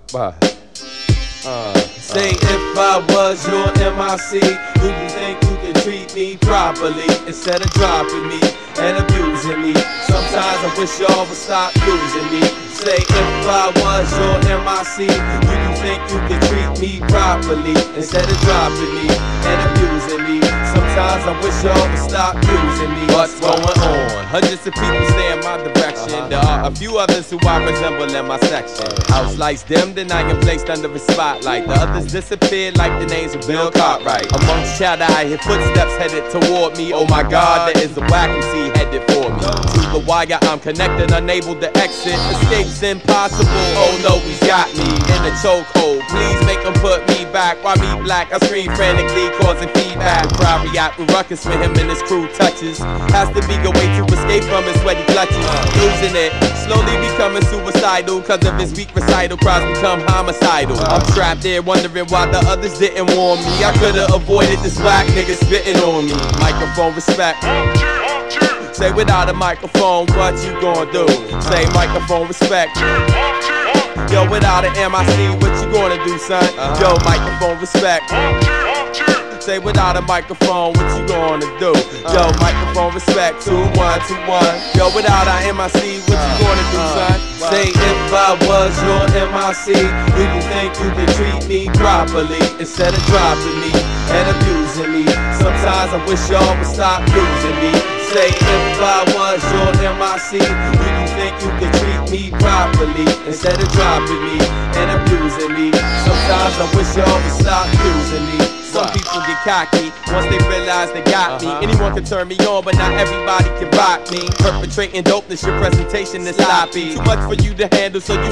Say if I was your MIC, do you think you can treat me properly instead of dropping me and abusing me? Sometimes I wish y'all would stop using me. Say if I was your MIC, do you think you can treat me properly instead of dropping me and abusing me? Sometimes I wish y'all would stop using me. What's going on? Hundreds of people stay in my direction. There are a few others who I resemble in my section. House lights dimmed and I am placed under a spotlight. The others disappeared like the names of Bill Cartwright. Amongst chatter I hear footsteps headed toward me. Oh my God, there is a whack MC headed for me. To the wire I'm connected, unable to exit. Escape's impossible. Oh no, he's got me in a chokehold. Please make him put me back. Why me black? I scream frantically, causing feedback. The crowd react with ruckus when him and his crew touches. Has to be a way to escape from his sweaty clutches. Losing it, slowly becoming suicidal. Cause of his weak recital, crowds become homicidal. I'm trapped there wondering why the others didn't warn me. I could've avoided this black nigga spitting on me. Microphone respect. Say without a microphone, what you gonna do? Say microphone respect. Yo, without an MIC, what you gonna do, son? Yo, microphone respect. Say without a microphone, what you gonna do? Yo, microphone respect, 2121. Yo, without a MIC, what you gonna do, son? Say if I was your MIC, do you think you can treat me properly instead of dropping me and abusing me? Sometimes I wish y'all would stop using me. Say if I was your MIC, do you think you can treat me properly instead of dropping me and abusing me? Sometimes I wish y'all would stop using me. Some people get cocky once they realize they got me. Anyone can turn me on, but not everybody can rock me. Perpetrating dopeness, your presentation is sloppy. Too much for you to handle, so you